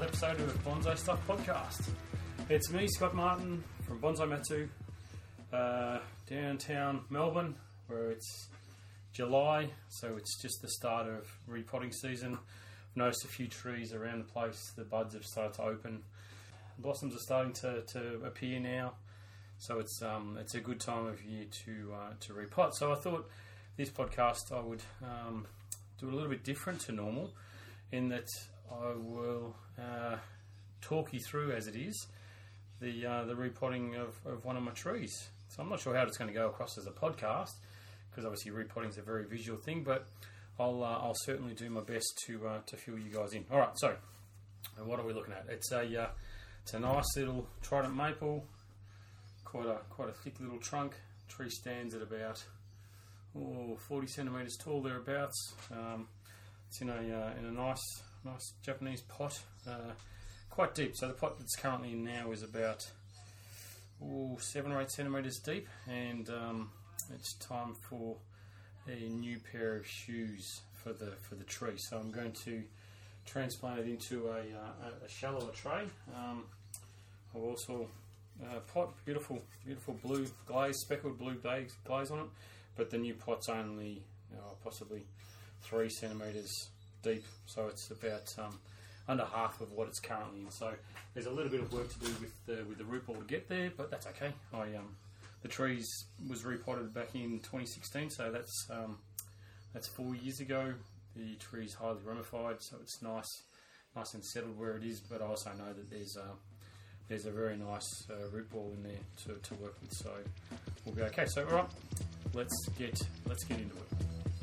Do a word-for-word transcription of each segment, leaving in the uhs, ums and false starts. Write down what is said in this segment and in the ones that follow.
episode of Bonsai Stuff Podcast. It's me, Scott Martin, from Bonsai Matsu, uh, downtown Melbourne, where it's July, so it's just the start of repotting season. I've noticed a few trees around the place, the buds have started to open. Blossoms are starting to, to appear now, so it's um, it's a good time of year to uh, to repot. So I thought this podcast I would um, do it a little bit different to normal, in that I will uh, talk you through, as it is, the uh, the repotting of, of one of my trees. So I'm not sure how it's going to go across as a podcast, because obviously repotting is a very visual thing, but I'll uh, I'll certainly do my best to uh, to fill you guys in. All right, so what are we looking at? It's a uh, it's a nice little trident maple, quite a quite a thick little trunk. Tree stands at about oh, forty centimeters tall thereabouts. Um, it's in a uh, in a nice nice Japanese pot, uh, quite deep. So the pot that's currently in now is about oh, seven or eight centimeters deep, and um, it's time for a new pair of shoes for the for the tree. So I'm going to transplant it into a, uh, a shallower tray. Um, I've also uh, pot beautiful beautiful blue glaze, speckled blue glaze, glaze on it, but the new pot's only uh, possibly three centimeters deep, so it's about um, under half of what it's currently in. So there's a little bit of work to do with the with the root ball to get there, but that's okay. I um, the trees was repotted back in twenty sixteen, so that's um, that's four years ago. The tree's highly ramified, so it's nice, nice and settled where it is. But I also know that there's a there's a very nice uh, root ball in there to, to work with, so we'll be okay. So all right, let's get let's get into it.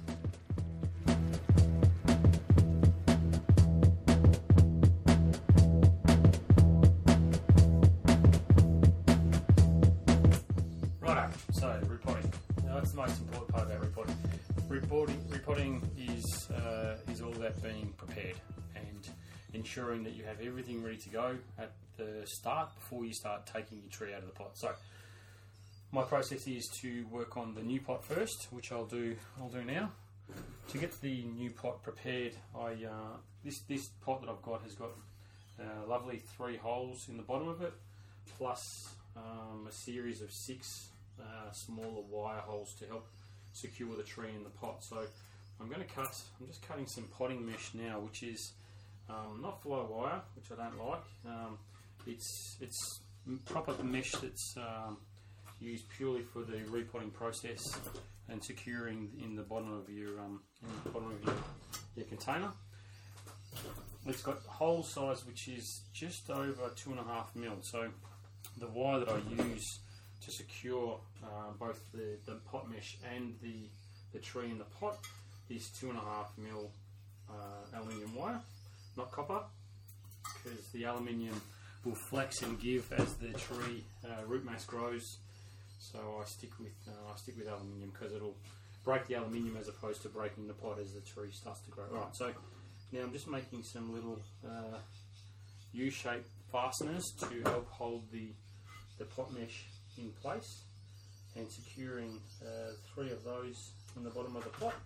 So, repotting. Now, that's the most important part about repotting. Repotting, repotting is uh, is all about being prepared and ensuring that you have everything ready to go at the start before you start taking your tree out of the pot. So, my process is to work on the new pot first, which I'll do. I'll do now. To get the new pot prepared, I uh, this this pot that I've got has got uh, lovely three holes in the bottom of it, plus um, a series of six. Uh, smaller wire holes to help secure the tree in the pot. So I'm going to cut, I'm just cutting some potting mesh now, which is um, not fly wire, which I don't like. Um, it's it's proper mesh that's um, used purely for the repotting process and securing in the bottom of your um, in the bottom of your, your container. It's got hole size which is just over two and a half mil. So the wire that I use to secure uh, both the, the pot mesh and the, the tree in the pot is two and a half mil uh, aluminium wire, not copper, because the aluminium will flex and give as the tree uh, root mass grows. So I stick with uh, I stick with aluminium because it'll break the aluminium as opposed to breaking the pot as the tree starts to grow. Alright, so now I'm just making some little uh, U-shaped fasteners to help hold the, the pot mesh in place, and securing uh, three of those in the bottom of the pot.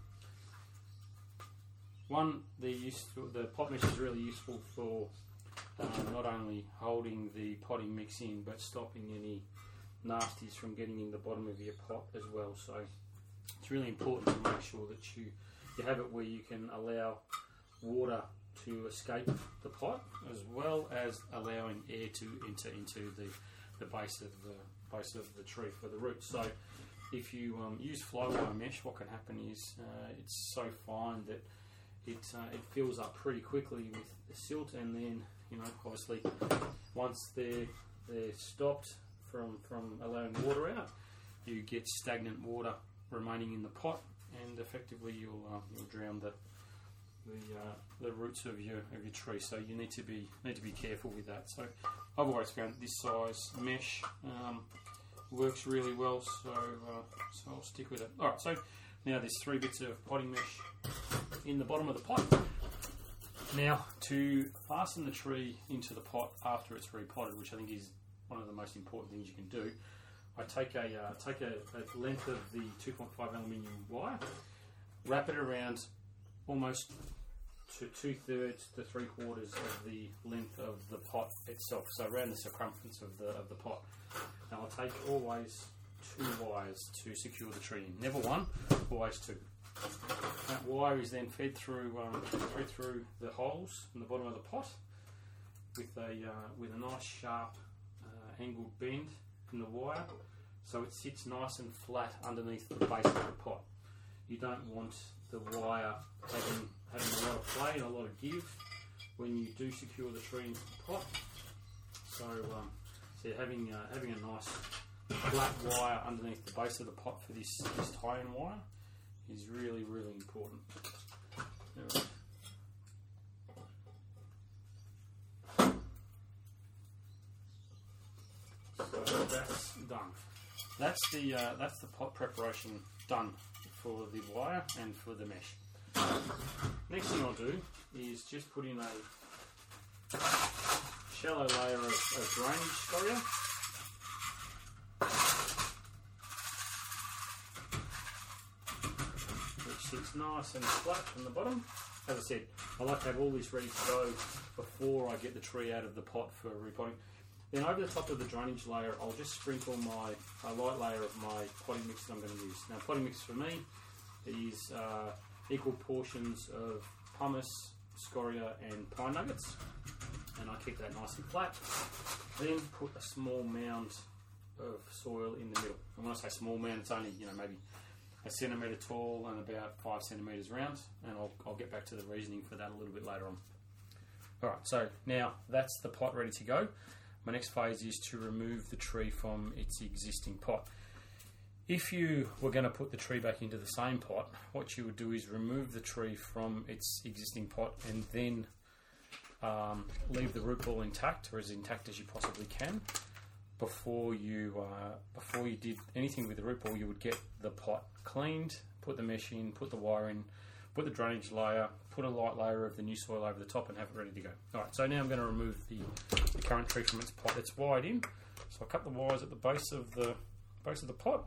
One, the useful, the pot mesh is really useful for um, not only holding the potting mix in, but stopping any nasties from getting in the bottom of your pot as well. So it's really important to make sure that you you have it where you can allow water to escape the pot, as well as allowing air to enter into the the base of the base of the tree for the roots. So if you um, use flywire mesh, what can happen is uh, it's so fine that it uh, it fills up pretty quickly with the silt, and then you know obviously once they're they're stopped from from allowing water out, you get stagnant water remaining in the pot, and effectively you'll uh, you'll drown the the uh, the roots of your of your tree. So you need to be need to be careful with that. So I've always found that this size mesh um, works really well. So uh, so I'll stick with it. All right. So now there's three bits of potting mesh in the bottom of the pot. Now to fasten the tree into the pot after it's repotted, which I think is one of the most important things you can do, I take a uh, take a, a length of the two point five aluminium wire, wrap it around almost to two thirds to three quarters of the length of the pot itself, so around the circumference of the of the pot. Now I take always two wires to secure the tree in, never one, always two. That wire is then fed through um, fed through the holes in the bottom of the pot with a uh, with a nice sharp uh, angled bend in the wire, so it sits nice and flat underneath the base of the pot. You don't want the wire having having a lot of play and a lot of give when you do secure the tree into the pot. So, um, so having uh, having a nice flat wire underneath the base of the pot for this this tie-in wire is really, really important. Right. So that's done. That's the uh, that's the pot preparation done for the wire and for the mesh. Next thing I'll do is just put in a shallow layer of, of drainage scoria. Sits nice and flat from the bottom. As I said, I like to have all this ready to go before I get the tree out of the pot for repotting. Then over the top of the drainage layer, I'll just sprinkle my a light layer of my potting mix that I'm going to use. Now, potting mix for me is uh, equal portions of pumice, scoria, and pine nuggets, and I keep that nice and flat. Then put a small mound of soil in the middle. And when I say small mound, it's only you know maybe a centimetre tall and about five centimetres round, and I'll, I'll get back to the reasoning for that a little bit later on. Alright, so now that's the pot ready to go. My next phase is to remove the tree from its existing pot. If you were going to put the tree back into the same pot, what you would do is remove the tree from its existing pot and then um, leave the root ball intact, or as intact as you possibly can. Before you uh, before you did anything with the root ball, you would get the pot cleaned, put the mesh in, put the wire in, put the drainage layer, put a light layer of the new soil over the top, and have it ready to go. Alright, so now I'm going to remove the, the current tree from its pot. It's wired in, so I cut the wires at the base of the base of the pot.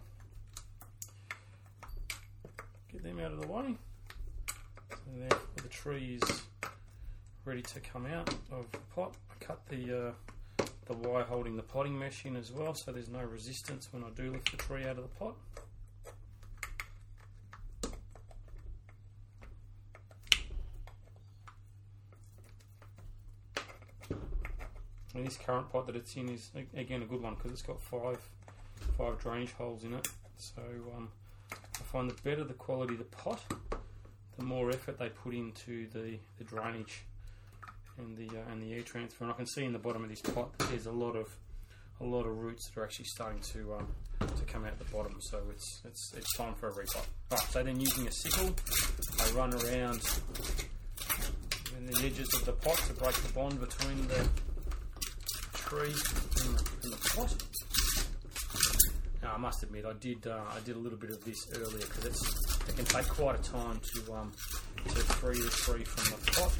Get them out of the way. So now the tree is ready to come out of the pot. I cut the uh, the wire holding the potting mesh in as well, so there's no resistance when I do lift the tree out of the pot. And this current pot that it's in is again a good one because it's got five five drainage holes in it. So um, I find the better the quality of the pot, the more effort they put into the, the drainage and the uh, and the air transfer. And I can see in the bottom of this pot that there's a lot of a lot of roots that are actually starting to um, to come out the bottom. So it's it's it's time for a repot. Right. So then using a sickle, I run around in the edges of the pot to break the bond between the tree and the, and the pot. Now I must admit I did uh, I did a little bit of this earlier because it's it can take quite a time to um, to free the tree from the pot.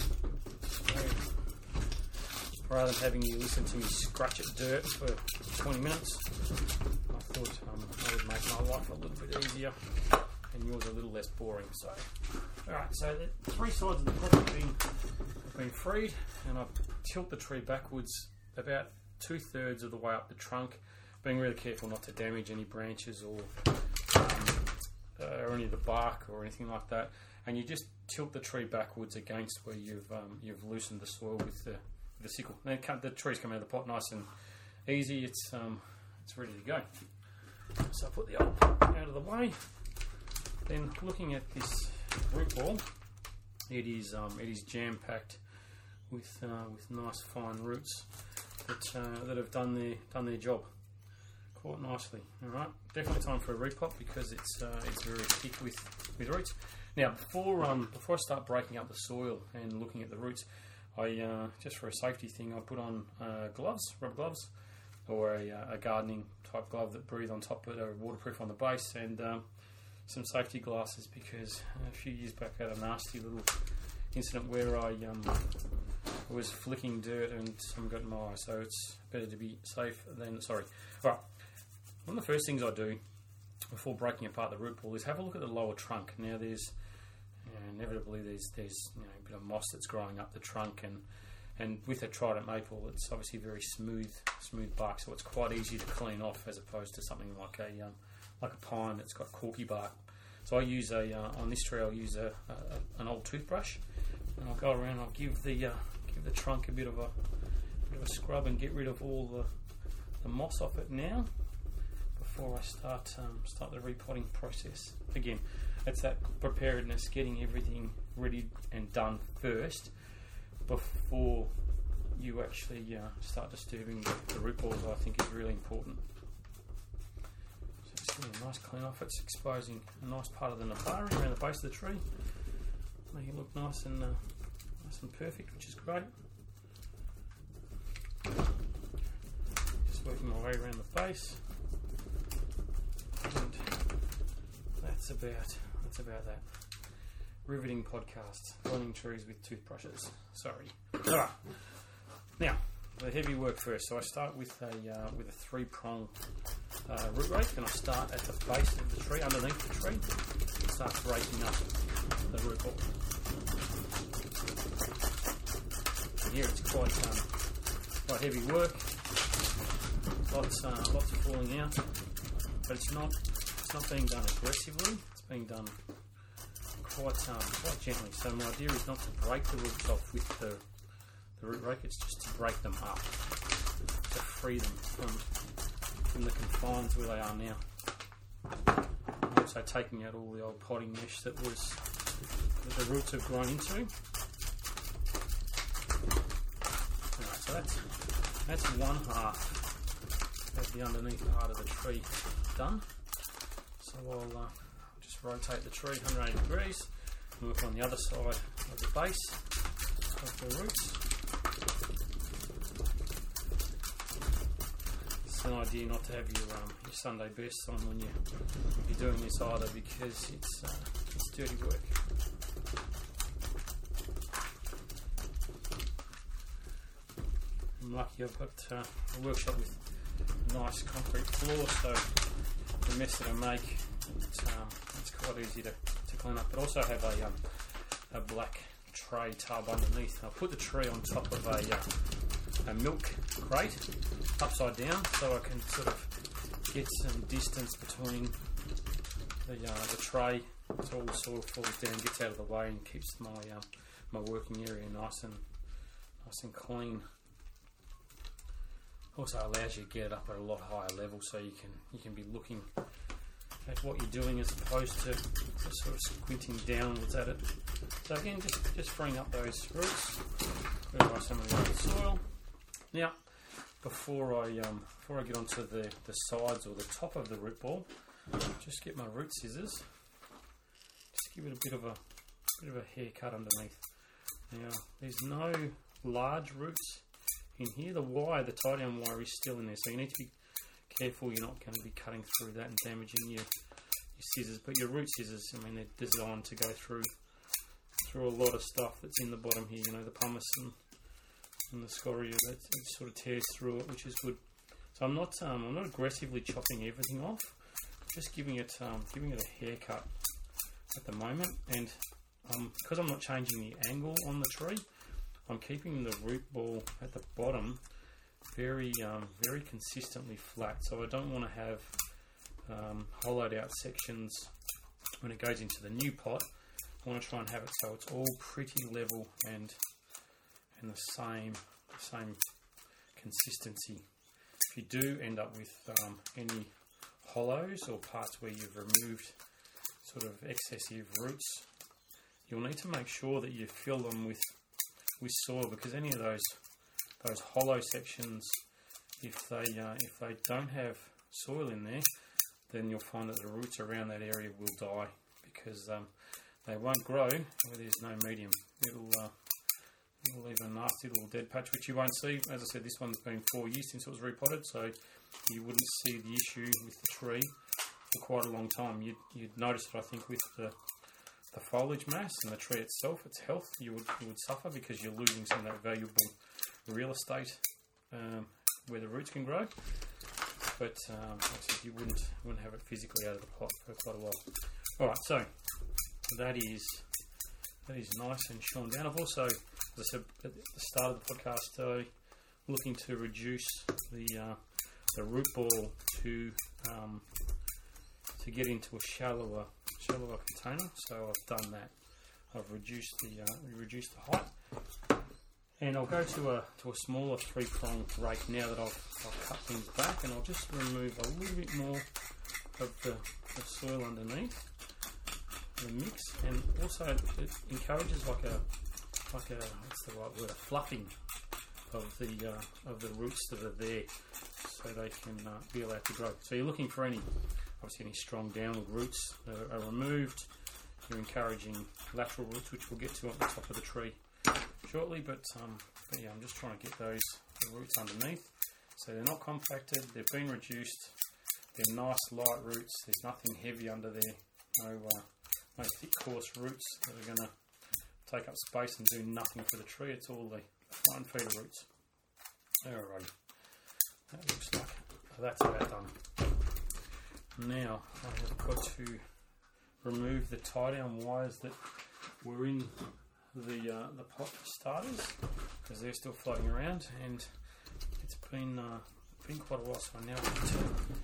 Rather than having you listen to me scratch at dirt for twenty minutes, I thought um, I would make my life a little bit easier and yours a little less boring. So, alright, so the three sides of the pot have been, have been freed, and I tilt the tree backwards about two thirds of the way up the trunk, being really careful not to damage any branches or, um, uh, or any of the bark or anything like that. And you just tilt the tree backwards against where you've um, you've loosened the soil with the the sickle. Then the trees come out of the pot nice and easy. It's um, it's ready to go. So I put the old pot out of the way. Then looking at this root ball, it is um, it is jam packed with uh, with nice fine roots that uh, that have done their done their job quite nicely. All right, definitely time for a repot because it's uh, it's very thick with with roots. Now before um before I start breaking up the soil and looking at the roots, I uh, just for a safety thing I put on uh, gloves, rubber gloves, or a, uh, a gardening type glove that breathe on top but are waterproof on the base, and um, some safety glasses because a few years back I had a nasty little incident where I um, was flicking dirt and some got in my eye, so it's better to be safe than sorry. Right, one of the first things I do before breaking apart the root ball is have a look at the lower trunk. Now there's And inevitably there's there's you know, a bit of moss that's growing up the trunk, and and with a trident maple, it's obviously very smooth smooth bark, so it's quite easy to clean off as opposed to something like a um, like a pine that's got corky bark. So I use a uh, on this tree I'll use a, a an old toothbrush, and I'll go around. I'll give the uh, give the trunk a bit of a bit of a scrub and get rid of all the the moss off it now before I start um, start the repotting process. Again, it's that preparedness, getting everything ready and done first before you actually uh, start disturbing the, the root balls. I think is really important. So just getting a nice clean off. It's exposing a nice part of the Nipari around the base of the tree, make it look nice and uh, nice and perfect, which is great. Just working my way around the base, and that's about that's about that. Riveting podcast, cleaning trees with toothbrushes. Sorry. All right. Now the heavy work first. So I start with a uh, with a three prong uh, root rake, and I start at the base of the tree, underneath the tree, and start breaking up the root ball. And here it's quite um, quite heavy work. Lots uh, lots of falling out, but it's not it's not being done aggressively. It's being done quite um, quite gently. So my idea is not to break the roots off with the the root rake. It's just to break them up, to free them from from the confines where they are now. I'm also taking out all the old potting mesh that was that the roots have grown into. Alright, so that's that's one half of the underneath part of the tree done. So I'll uh, just rotate the tree one hundred eighty degrees and work on the other side of the base of the roots. It's an idea not to have your, um, your Sunday best on when you, you're doing this either, because it's, uh, it's dirty work. I'm lucky I've got uh, a workshop with a nice concrete floor, so the mess that I make, it's, um, it's quite easy to, to clean up. But also have a, um, a black tray tub underneath. I'll put the tree on top of a, uh, a milk crate upside down, so I can sort of get some distance between the, uh, the tray, so all the soil falls down, gets out of the way, and keeps my uh, my working area nice and nice and clean. Also allows you to get it up at a lot higher level, so you can you can be looking at what you're doing as opposed to just sort of squinting downwards at it. So again, just just freeing up those roots, remove some of the other soil. Now, before I um, before I get onto the the sides or the top of the root ball, just get my root scissors. Just give it a bit of a bit of a haircut underneath. Now, there's no large roots in here. The wire, the tie down wire, is still in there, so you need to be careful you're not going to be cutting through that and damaging your, your scissors. But your root scissors, I mean, they're designed to go through through a lot of stuff that's in the bottom here. You know, the pumice and, and the scoria, that it sort of tears through it, which is good. So I'm not um, I'm not aggressively chopping everything off. Just giving it um, giving it a haircut at the moment, and um, because I'm not changing the angle on the tree, I'm keeping the root ball at the bottom very um, very consistently flat. So I don't want to have um, hollowed out sections when it goes into the new pot. I want to try and have it so it's all pretty level and and the same the same consistency. If you do end up with um, any hollows or parts where you've removed sort of excessive roots, you'll need to make sure that you fill them with with soil, because any of those those hollow sections, if they uh, if they don't have soil in there, then you'll find that the roots around that area will die, because um, they won't grow where there's no medium. It'll uh, it'll leave a nasty little dead patch, which you won't see. As I said, this one's been four years since it was repotted, so you wouldn't see the issue with the tree for quite a long time. You'd, you'd notice it, I think, with the the foliage mass and the tree itself, its health, you would you would suffer because you're losing some of that valuable real estate um, where the roots can grow. But um, like I said, you wouldn't wouldn't have it physically out of the pot for quite a while. All right, so that is that is nice and shorn down. I've also, as I said at the start of the podcast, uh, looking to reduce the uh, the root ball to um, to get into a shallower shallower container. So I've done that. I've reduced the uh, reduced the height, and I'll go to a to a smaller three prong rake now that I've, I've cut things back, and I'll just remove a little bit more of the, the soil underneath the mix, and also it encourages like a like a what's the right word a fluffing of the uh, of the roots that are there, so they can uh, be allowed to grow. So you're looking for any obviously any strong downward roots that are, are removed. You're encouraging lateral roots, which we'll get to at the top of the tree shortly. But, um, but yeah, I'm just trying to get those the roots underneath, so they're not compacted. They've been reduced. They're nice light roots. There's nothing heavy under there. No, uh, no thick coarse roots that are going to take up space and do nothing for the tree. It's all the fine feeder roots. Alright, that looks like that's about done. Now I have got to remove the tie down wires that were in the uh, the pot starters, because they're still floating around, and it's been uh, been quite a while. So I now have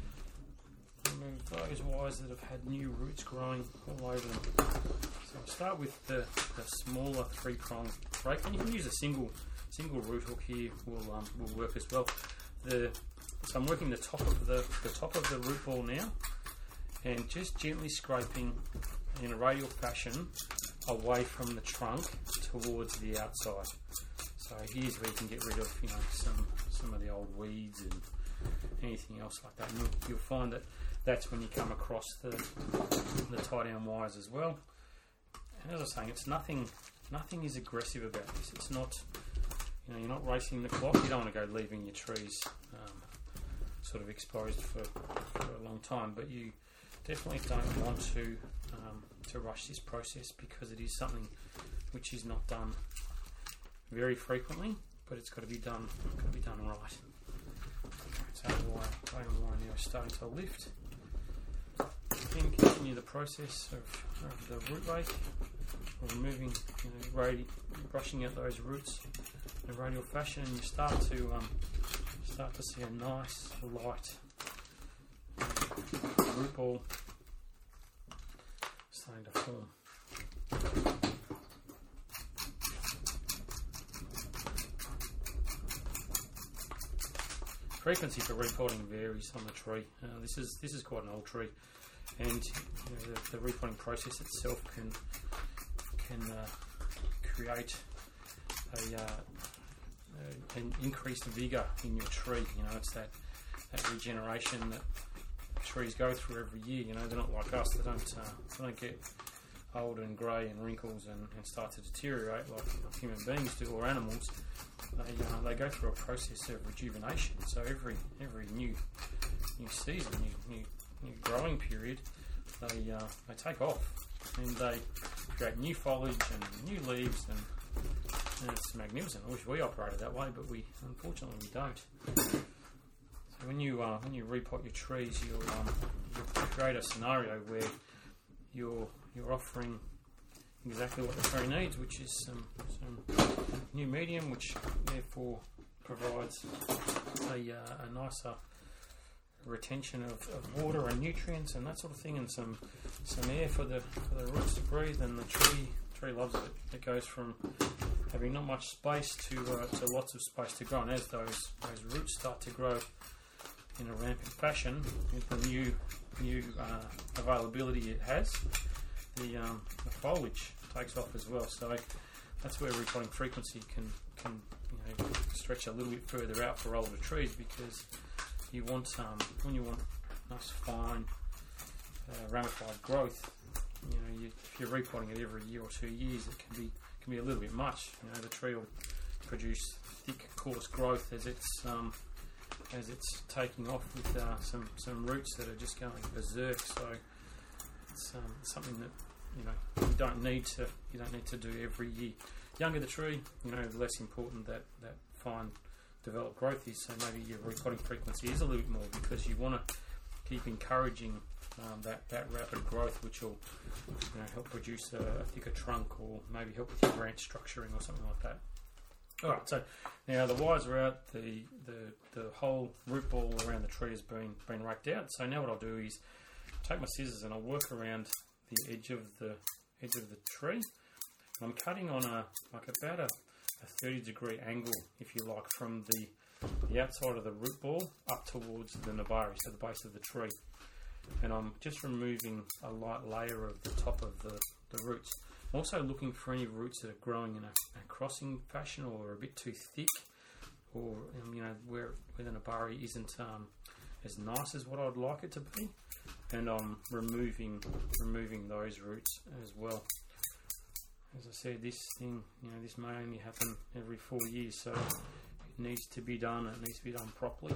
to remove those wires that have had new roots growing all over them. So I'll start with the, the smaller three prong rake, and you can use a single single root hook here. Will um, will work as well. The so I'm working the top of the the top of the root ball now, and just gently scraping in a radial fashion away from the trunk towards the outside. So here's where you can get rid of, you know, some some of the old weeds and anything else like that. And you'll, you'll find that that's when you come across the the tie down wires as well. And as I was saying, it's nothing nothing is aggressive about this. It's not, you know, you're not racing the clock. You don't want to go leaving your trees um, sort of exposed for, for a long time, but you definitely don't want to um, to rush this process, because it is something which is not done very frequently, but it's got to be done got to be done right. So the wire, the wire now is starting to lift. Then continue the process of, of the root rake, removing, you know, radi- brushing out those roots in a radial fashion, and you start to um, start to see a nice light root ball starting to form. Frequency for repotting varies on the tree. Uh, this is this is quite an old tree, and you know, the, the repotting process itself can can uh, create a uh, an increased vigour in your tree. You know, it's that that regeneration that trees go through every year. You know, they're not like us. They don't uh, they don't get old and grey and wrinkles and, and start to deteriorate like, like human beings do, or animals. They uh, they go through a process of rejuvenation. So every every new new season, new new, new growing period, they uh, they take off and they create new foliage and new leaves, and, and it's magnificent. I wish we operated that way, but we unfortunately we don't. So when you uh, when you repot your trees, you'll, um, you'll create a scenario where you're you're offering exactly what the tree needs, which is some, some new medium, which therefore provides a, uh, a nicer retention of, of water and nutrients and that sort of thing, and some some air for the for the roots to breathe. And the tree tree loves it. It goes from having not much space to uh, to lots of space to grow, and as those those roots start to grow in a rampant fashion with the new new uh, availability it has, the um, the foliage takes off as well. So that's where repotting frequency can can you know, stretch a little bit further out for older trees, because you want um, when you want nice fine uh, ramified growth. You know, you, if you're repotting it every year or two years, it can be can be a little bit much. You know, the tree will produce thick, coarse growth as it's um, as it's taking off with uh, some some roots that are just going berserk. So it's um, something that you know you don't need to you don't need to do every year. Younger the tree, you know, the less important that that fine developed growth is. So maybe your repotting frequency is a little bit more, because you want to keep encouraging um, that, that rapid growth, which will you know, help produce a, a thicker trunk, or maybe help with your branch structuring or something like that. Alright, so now the wires are out, the, the the whole root ball around the tree has been, been raked out. So now what I'll do is take my scissors and I'll work around the edge of the edge of the tree. And I'm cutting on a like about a, a thirty degree angle, if you like, from the the outside of the root ball up towards the nabari, so the base of the tree. And I'm just removing a light layer of the top of the, the roots. I'm also looking for any roots that are growing in a, a crossing fashion, or a bit too thick, or um, you know where, where the nabari isn't um, as nice as what I'd like it to be. And I'm removing removing those roots as well. As I said, this thing, you know, this may only happen every four years, so it needs to be done. It needs to be done properly.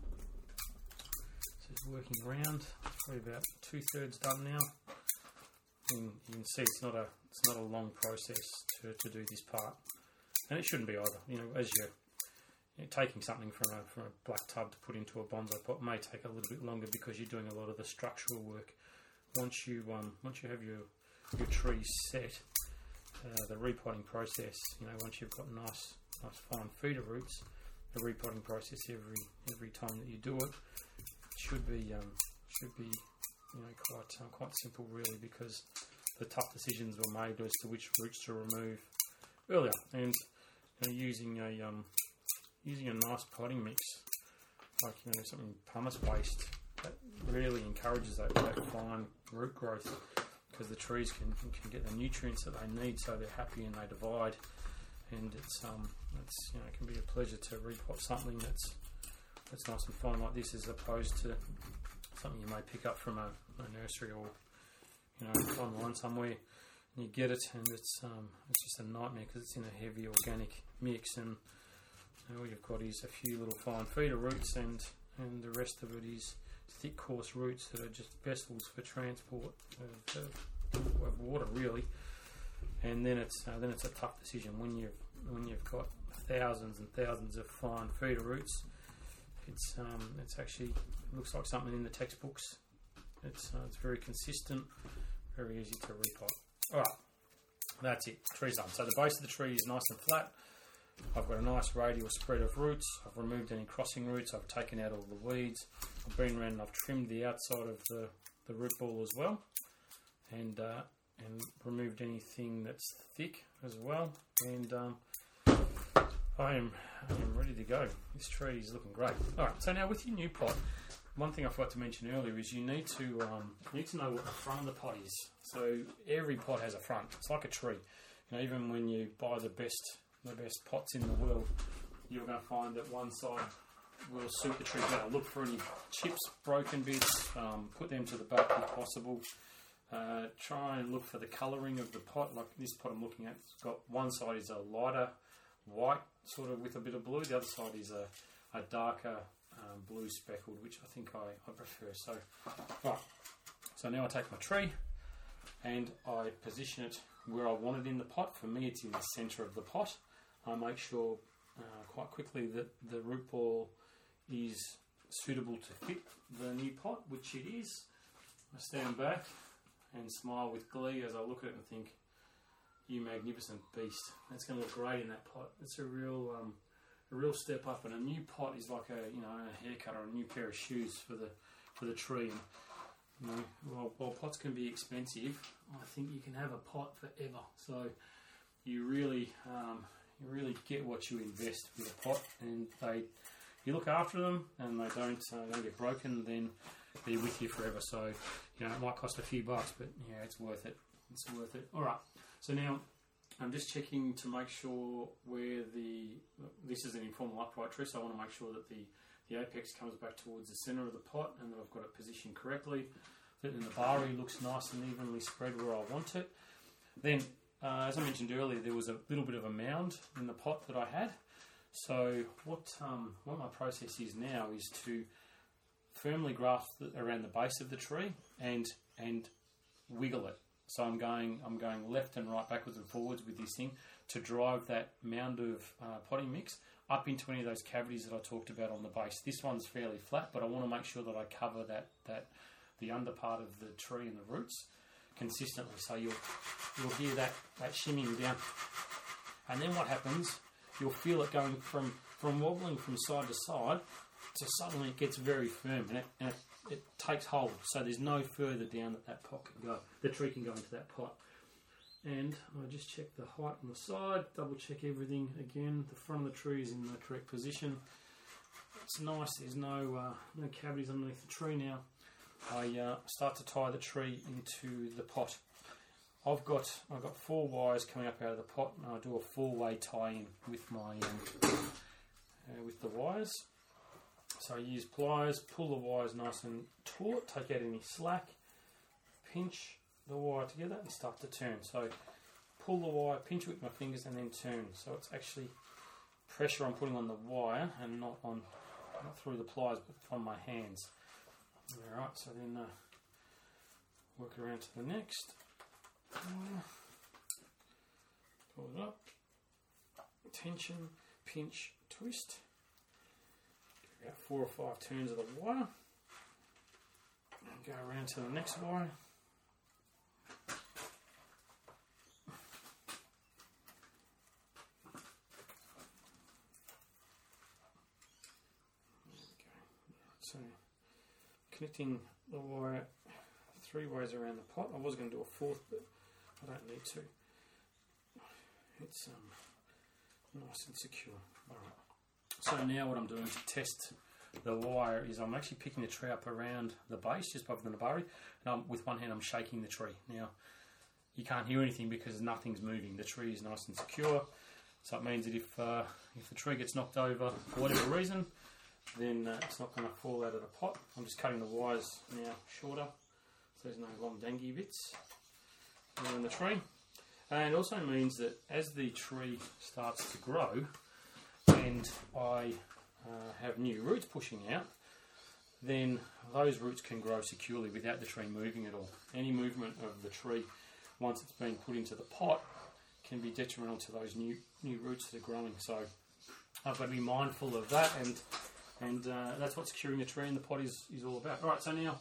So it's working around. Probably about two thirds done now. And you can see it's not a it's not a long process to, to do this part, and it shouldn't be either. You know, as you're, you're taking something from a from a black tub to put into a bonsai pot may take a little bit longer because you're doing a lot of the structural work. Once you um once you have your your tree set, uh, the repotting process, you know, once you've got nice nice fine feeder roots, the repotting process every every time that you do it should be um should be you know quite um, quite simple really, because the tough decisions were made as to which roots to remove earlier, and you know, using a um using a nice potting mix like you know something pumice based, that really encourages that, that fine root growth, because the trees can can get the nutrients that they need, so they're happy and they divide. And it's um it's you know it can be a pleasure to repot something that's that's nice and fine like this, as opposed to something you may pick up from a, a nursery, or you know online somewhere, and you get it and it's um it's just a nightmare because it's in a heavy organic mix, and you know, all you've got is a few little fine feeder roots, and and the rest of it is thick coarse roots that are just vessels for transport of, of, of water really. And then it's uh, then it's a tough decision when you've when you've got thousands and thousands of fine feeder roots. It's um it's actually it looks like something in the textbooks. It's uh, it's very consistent, very easy to repot. All right, that's it. Tree's done. So the base of the tree is nice and flat. I've got a nice radial spread of roots. I've removed any crossing roots. I've taken out all the weeds. I've been around and I've trimmed the outside of the, the root ball as well, and uh, and removed anything that's thick as well. And um, I am I am ready to go. This tree is looking great. All right. So now with your new pot, one thing I forgot to mention earlier is you need to um, you need to know what the front of the pot is. So every pot has a front. It's like a tree. You know, even when you buy the best the best pots in the world, you're going to find that one side will suit the tree better. Look for any chips, broken bits, um, put them to the back if possible. Uh, try and look for the colouring of the pot. Like this pot I'm looking at, it's got one side is a lighter white, sort of with a bit of blue. The other side is a, a darker um, blue speckled, which I think I, I prefer. So, right. So now I take my tree and I position it where I want it in the pot. For me, it's in the centre of the pot. I make sure uh, quite quickly that the root ball is suitable to fit the new pot, which it is. I stand back and smile with glee as I look at it and think, you magnificent beast. That's going to look great in that pot. It's a real um, a real step up, and a new pot is like a you know a haircut or a new pair of shoes for the for the tree. And, you know, while, while pots can be expensive, I think you can have a pot forever. So you really um, you really get what you invest with a pot, and they you look after them and they don't uh, don't get broken, then they're with you forever. So you know it might cost a few bucks, but yeah, it's worth it. It's worth it. All right. So now I'm just checking to make sure where the this is an informal upright tree, so I want to make sure that the the apex comes back towards the centre of the pot and that I've got it positioned correctly. That the nabari looks nice and evenly spread where I want it. Then, uh, as I mentioned earlier, there was a little bit of a mound in the pot that I had. So what um, what my process is now is to firmly graft around the base of the tree and and wiggle it. So I'm going I'm going left and right, backwards and forwards with this thing to drive that mound of uh, potting mix up into any of those cavities that I talked about on the base. This one's fairly flat, but I want to make sure that I cover that, that the under part of the tree and the roots consistently, so you'll you'll hear that, that shimmying down. And then what happens, you'll feel it going from, from wobbling from side to side to suddenly it gets very firm, and it, and it, it takes hold, so there's no further down that that pot can go, the tree can go into that pot. And I just check the height on the side, double check everything again. The front of the tree is in the correct position. It's nice, there's no uh, no cavities underneath the tree now. I uh, start to tie the tree into the pot. I've got I've got four wires coming up out of the pot, and I do a four-way tie-in with my um, uh, with the wires. So I use pliers, pull the wires nice and taut, take out any slack, pinch the wire together and start to turn. So pull the wire, pinch it with my fingers and then turn. So it's actually pressure I'm putting on the wire and not on not through the pliers but from my hands. Alright, so then uh, work around to the next. Uh, pull it up. Tension, pinch, twist. Give about four or five turns of the wire. And go around to the next wire. So, connecting the wire three ways around the pot. I was going to do a fourth, but I don't need to. It's um, nice and secure. Alright. So now what I'm doing to test the wire is I'm actually picking the tree up around the base, just above the nabari, and I'm, with one hand I'm shaking the tree. Now, you can't hear anything because nothing's moving. The tree is nice and secure. So it means that if, uh, if the tree gets knocked over for whatever reason, then uh, it's not going to fall out of the pot. I'm just cutting the wires now shorter, so there's no long dangy bits around the tree. And it also means that as the tree starts to grow and I uh, have new roots pushing out, then those roots can grow securely without the tree moving at all. Any movement of the tree once it's been put into the pot can be detrimental to those new new roots that are growing. So I've got to be mindful of that, and And uh, that's what securing the tree in the pot is, is all about. Alright, so now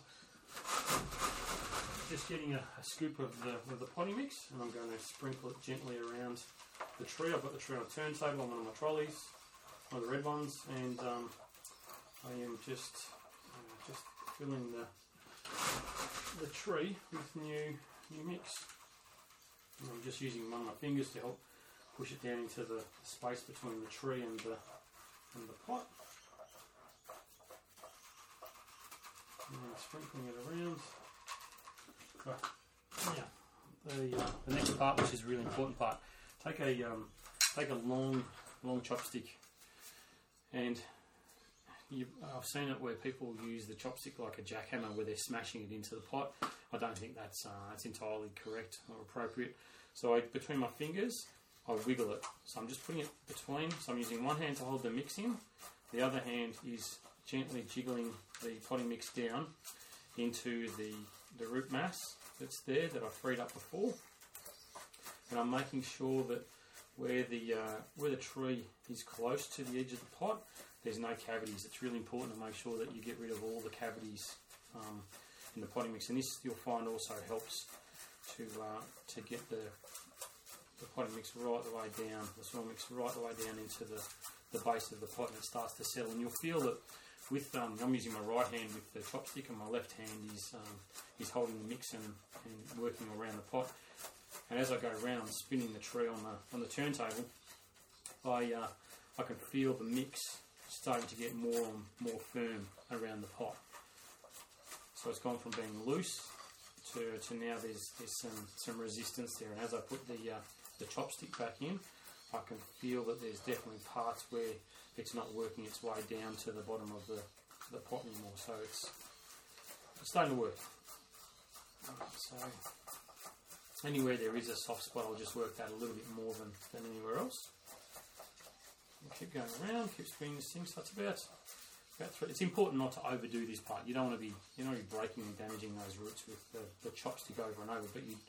just getting a, a scoop of the, of the potting mix, and I'm going to sprinkle it gently around the tree. I've got the tree on a turntable on one of my trolleys, one of the red ones, and um, I am just uh, just filling the the tree with new new mix. And I'm just using one of my fingers to help push it down into the space between the tree and the and the pot. And sprinkling it around. Right. Yeah. The, uh, the next part, which is a really important part, take a um, take a long long chopstick, and you, I've seen it where people use the chopstick like a jackhammer, where they're smashing it into the pot. I don't think that's uh, that's entirely correct or appropriate. So I, between my fingers, I wiggle it. So I'm just putting it between. So I'm using one hand to hold the mix in, the other hand is gently jiggling the potting mix down into the, the root mass that's there that I freed up before, and I'm making sure that where the uh, where the tree is close to the edge of the pot, there's no cavities. It's really important to make sure that you get rid of all the cavities um, in the potting mix, and this you'll find also helps to uh, to get the the potting mix right the way down, the soil mix right the way down into the, the base of the pot, and it starts to settle. And you'll feel that with um, I'm using my right hand with the chopstick, and my left hand is um, is holding the mix and, and working around the pot. And as I go around, I'm spinning the tree on the on the turntable. I uh, I can feel the mix starting to get more and more firm around the pot. So it's gone from being loose to, to now there's there's some, some resistance there. And as I put the uh, the chopstick back in, I can feel that there's definitely parts where it's not working its way down to the bottom of the, the pot anymore. So it's, it's starting to work. So anywhere there is a soft spot, I'll just work that a little bit more than, than anywhere else. We'll keep going around, keep spinning this thing. So that's about, about three. It's important not to overdo this part. You don't want to be you don't want to be breaking and damaging those roots with the, the chopstick over and over, but you, you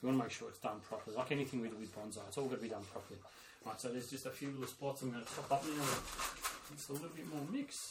You want to make sure it's done properly. Like anything we do with bonsai, it's all got to be done properly. Right, so there's just a few little spots I'm going to top up now. It's a little bit more mix.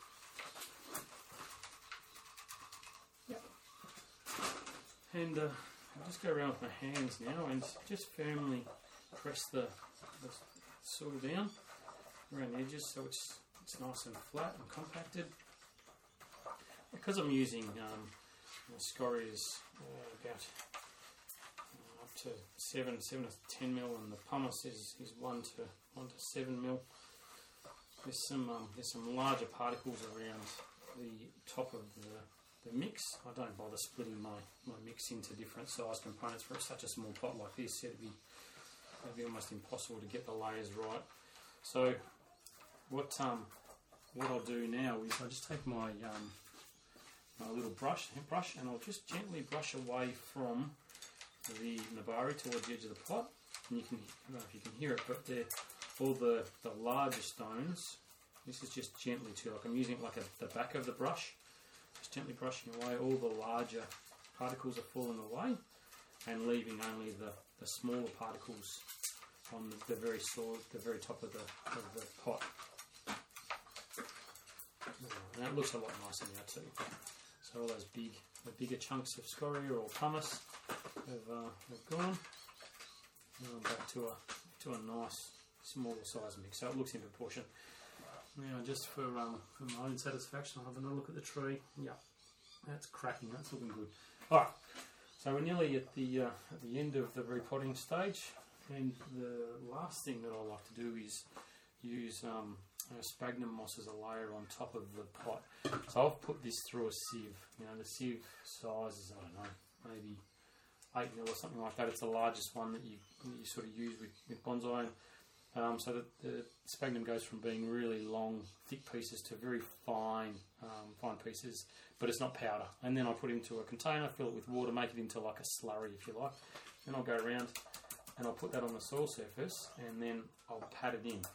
Yep. And uh, I'll just go around with my hands now and just firmly press the, the soil down around the edges so it's it's nice and flat and compacted. Because I'm using um, you know, scorias uh, about uh, up to seven, seven to ten mil, and the pumice is, is one to one to seven mil. There's some um, there's some larger particles around the top of the, the mix. I don't bother splitting my, my mix into different size components for such a small pot like this. It'd be it'd be almost impossible to get the layers right. So what um what I'll do now is I just take my um my little brush brush and I'll just gently brush away from the Nebari towards the edge of the pot. And you can, I don't know if you can hear it, but they're all the, the larger stones. This is just gently too, like I'm using it like a, the back of the brush, just gently brushing away. All the larger particles are falling away and leaving only the, the smaller particles on the, the very soil, the very top of the, of the pot. And that looks a lot nicer now too. So all those big, the bigger chunks of scoria or pumice have, uh, have gone. Now I'm back to a to a nice smaller size mix, so it looks in proportion. Now, just for um, for my own satisfaction, I'll have another look at the tree. Yeah, that's cracking. That's looking good. All right, so we're nearly at the uh, at the end of the repotting stage, and the last thing that I like to do is use um, you know, sphagnum moss as a layer on top of the pot. So I've put this through a sieve. You know, the sieve size is, I don't know, maybe eight mil or something like that. It's the largest one that you that you sort of use with, with bonsai. Um, so that the sphagnum goes from being really long, thick pieces to very fine, um, fine pieces, but it's not powder. And then I put it into a container, fill it with water, make it into like a slurry, if you like. Then I'll go around and I'll put that on the soil surface, and then I'll pat it in.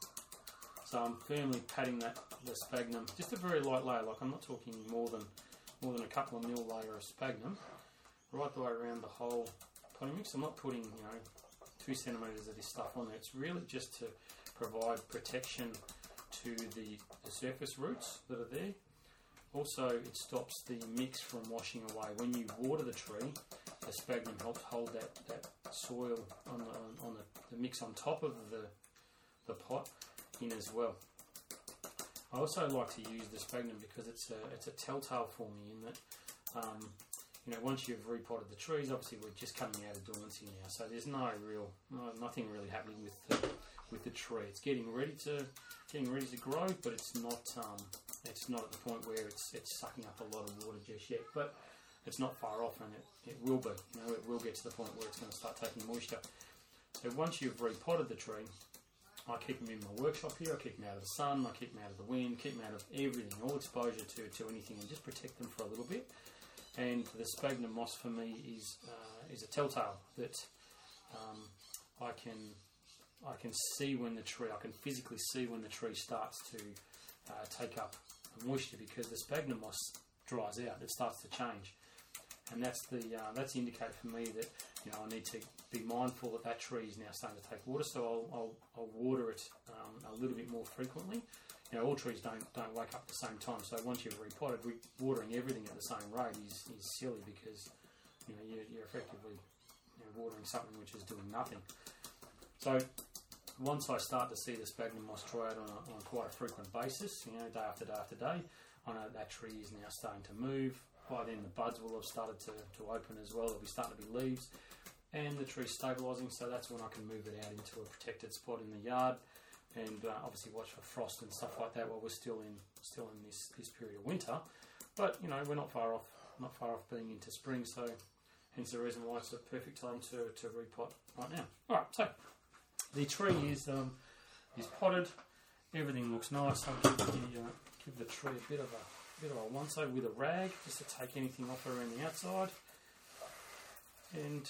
So I'm firmly patting that the sphagnum, just a very light layer. Like I'm not talking more than more than a couple of mil layer of sphagnum, right the way around the whole potting mix. I'm not putting, you know, two centimetres of this stuff on there. It's really just to provide protection to the, the surface roots that are there. Also, it stops the mix from washing away. When you water the tree, the sphagnum helps hold that, that soil on the on the, the mix on top of the the pot in as well. I also like to use the sphagnum because it's a it's a telltale for me in that um, you know, once you've repotted the trees, obviously we're just coming out of dormancy now, so there's no real no, nothing really happening with the, with the tree. It's getting ready to getting ready to grow, but it's not um, it's not at the point where it's it's sucking up a lot of water just yet. But it's not far off, and it, it will be. You know, it will get to the point where it's going to start taking moisture. So once you've repotted the tree, I keep them in my workshop here. I keep them out of the sun, I keep them out of the wind, keep them out of everything, all exposure to, to anything, and just protect them for a little bit. And the sphagnum moss for me is uh, is a telltale that um, I can I can see when the tree, I can physically see when the tree starts to uh, take up moisture, because the sphagnum moss dries out. It starts to change, and that's the uh, that's the indicator for me that, you know, I need to be mindful that that tree is now starting to take water. So I'll I'll, I'll water it um, a little bit more frequently. You know, all trees don't don't wake up at the same time. So once you've repotted, re watering everything at the same rate is, is silly, because, you know, you're, you're effectively, you know, watering something which is doing nothing. So once I start to see the sphagnum moss dry out on, a, on quite a frequent basis, you know, day after day after day, I know that tree is now starting to move. By then the buds will have started to, to open as well. There'll be starting to be leaves, and the tree's stabilising. So that's when I can move it out into a protected spot in the yard. And uh, obviously watch for frost and stuff like that while we're still in still in this, this period of winter. But, you know, we're not far off not far off being into spring, so hence the reason why it's a perfect time to, to repot right now. Alright, so the tree is um, is potted, everything looks nice. I'll give the, uh, give the tree a bit of a bit of a once over with a rag, just to take anything off around the outside. And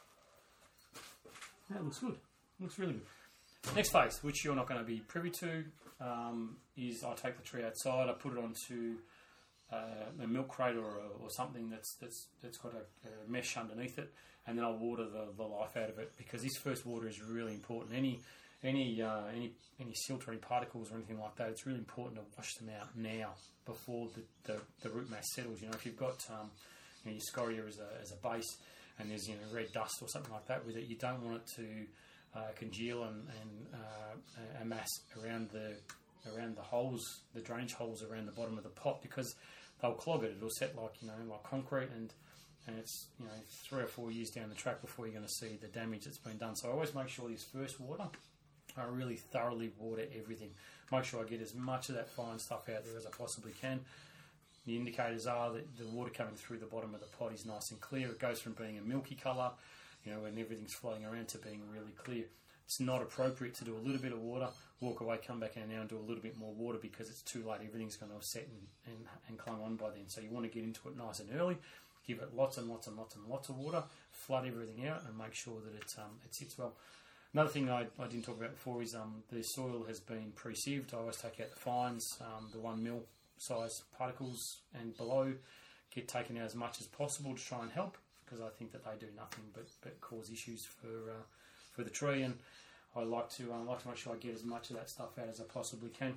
that looks good. Looks really good. Next phase, which you're not going to be privy to, um, is I take the tree outside, I put it onto uh, a milk crate or, a, or something that's that's that's got a, a mesh underneath it, and then I'll water the, the life out of it, because this first water is really important. Any any uh, any any silt or any particles or anything like that, it's really important to wash them out now before the, the, the root mass settles. You know, if you've got um, you know, your scoria as a as a base, and there's, you know, red dust or something like that with it, you don't want it to uh, congeal and, and uh, amass around the around the holes, the drainage holes around the bottom of the pot, because they'll clog it. It'll set like, you know, like concrete, and and it's, you know, three or four years down the track before you're going to see the damage that's been done. So I always make sure this first water, I really thoroughly water everything. Make sure I get as much of that fine stuff out there as I possibly can. The indicators are that the water coming through the bottom of the pot is nice and clear. It goes from being a milky colour, you know, when everything's flowing around, to being really clear. It's not appropriate to do a little bit of water, walk away, come back in now and do a little bit more water, because it's too late. Everything's going to have set and, and, and clung on by then. So you want to get into it nice and early, give it lots and lots and lots and lots of water, flood everything out, and make sure that it, um, it sits well. Another thing I, I didn't talk about before is um, the soil has been pre-sieved. I always take out the fines, um, the one mil size particles and below, get taken out as much as possible to try and help, because I think that they do nothing but, but cause issues for uh, for the tree, and I like to um, like to make sure I get as much of that stuff out as I possibly can.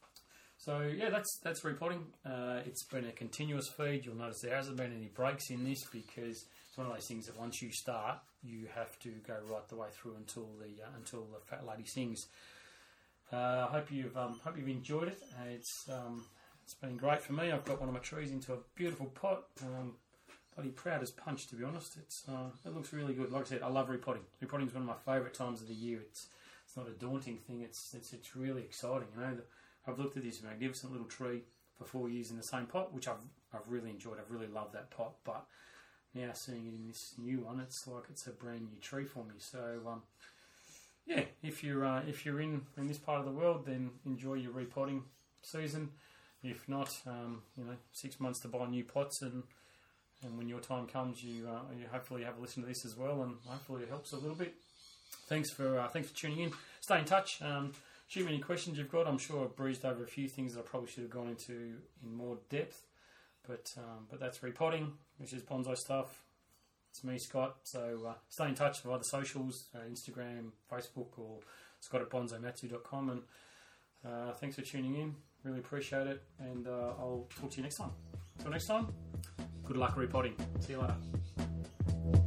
So yeah, that's that's repotting. Uh, it's been a continuous feed. You'll notice there hasn't been any breaks in this, because it's one of those things that once you start, you have to go right the way through until the uh, until the fat lady sings. Uh, I hope you've um, hope you've enjoyed it. Uh, it's um, it's been great for me. I've got one of my trees into a beautiful pot. Um, bloody proud as punch, to be honest. It's uh, it looks really good. Like I said, I love repotting. Repotting is one of my favourite times of the year. It's it's not a daunting thing. It's it's it's really exciting. You know, the, I've looked at this magnificent little tree for four years in the same pot, which I've I've really enjoyed. I've really loved that pot. But now seeing it in this new one, it's like it's a brand new tree for me. So um, yeah, if you're uh, if you're in in this part of the world, then enjoy your repotting season. If not, um, you know, six months to buy new pots, and and when your time comes, you uh, you hopefully have a listen to this as well, and hopefully it helps a little bit. Thanks for uh, thanks for tuning in. Stay in touch. Um, shoot me any questions you've got. I'm sure I've breezed over a few things that I probably should have gone into in more depth, but um, but that's repotting, which is bonsai stuff. It's me, Scott. So uh, stay in touch via the socials, uh, Instagram, Facebook, or Scott at bonsai matsu dot com. And uh, thanks for tuning in. Really appreciate it, and uh, I'll talk to you next time. Until next time, good luck repotting. See you later.